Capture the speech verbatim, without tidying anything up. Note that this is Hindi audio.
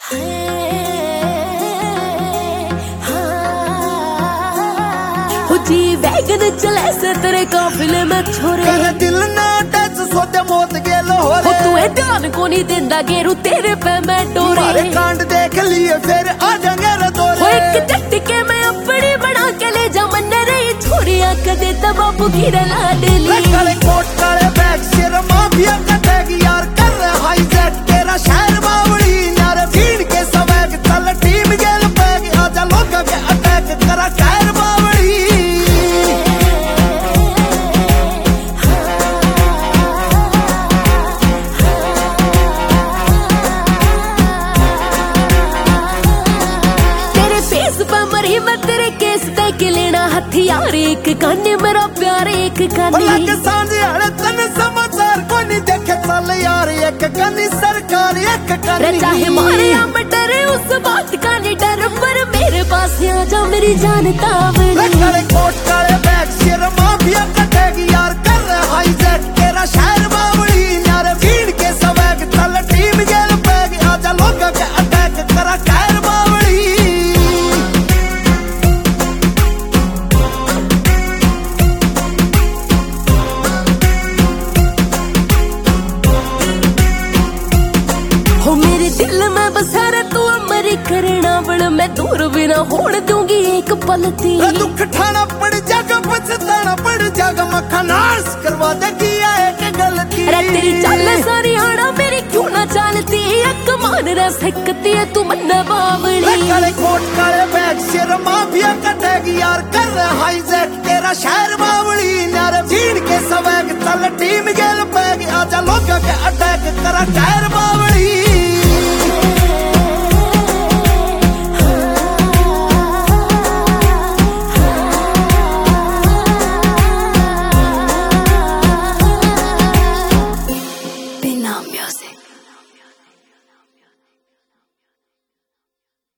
जी वैगन चले से तेरे काफिले में छोरे तेरे दिल ना टच सोते मौत गेलो हो रे तू ए ध्यान को नहीं देंदा गेरू तेरे पे मैं डोरे तुम्हारे कांड देख लिए फिर आ जाएंगे रे दोरे वो एक झटके में अपनी बना के ले जा मन रे छोरिया कदे तब बाबू की रला डेली काले कोट काले बैग सिर माफिया कटेगी यार कर रहा हाई जेट तेरा शहर बावड़ी यार भीड़ के सवैग चल टीम गेल पैग आजा लोग के अटैक करा शहर बावड़ी हथियार एक काने मेरा प्यार एक काने लग सांझे हड़े तन समाचार कोई नहीं देखे चल यार एक कानी सरकार एक कानी चाहे मारे या मैं डरे उस बात का नहीं डर पर मेरे पास आ जा मेरी जान तावड़ी काले कोट काले बैग सिर माफिया कटेगी यार कर रहा हाई जेट तेरा शहर बावड़ी यार भीड़ के सवैग चल टीम गेल पैग आजा लोग के अटैक करा शहर बावड़ी दिल में बसेरा तू अमरी करना बड़ मैं दूर बिना होड़ दूंगी एक पलती दुख ठाना पड़ जागा पछताना पड़ जागा मक्खा नाश करवा देगी एक गलती रे तेरी चाल सारी आड़ा मेरी क्यों ना चलती एक मान रे सकती है तू मन्ना बावड़ी काले कोट काले बैग सिर माफिया कटेगी यार कर रहा हाई जेट तेरा शहर बावड़ी यार भीड़ के सवैग चल टीम गेल पैग आजा लोग के अटैक करा शहर बावड़ी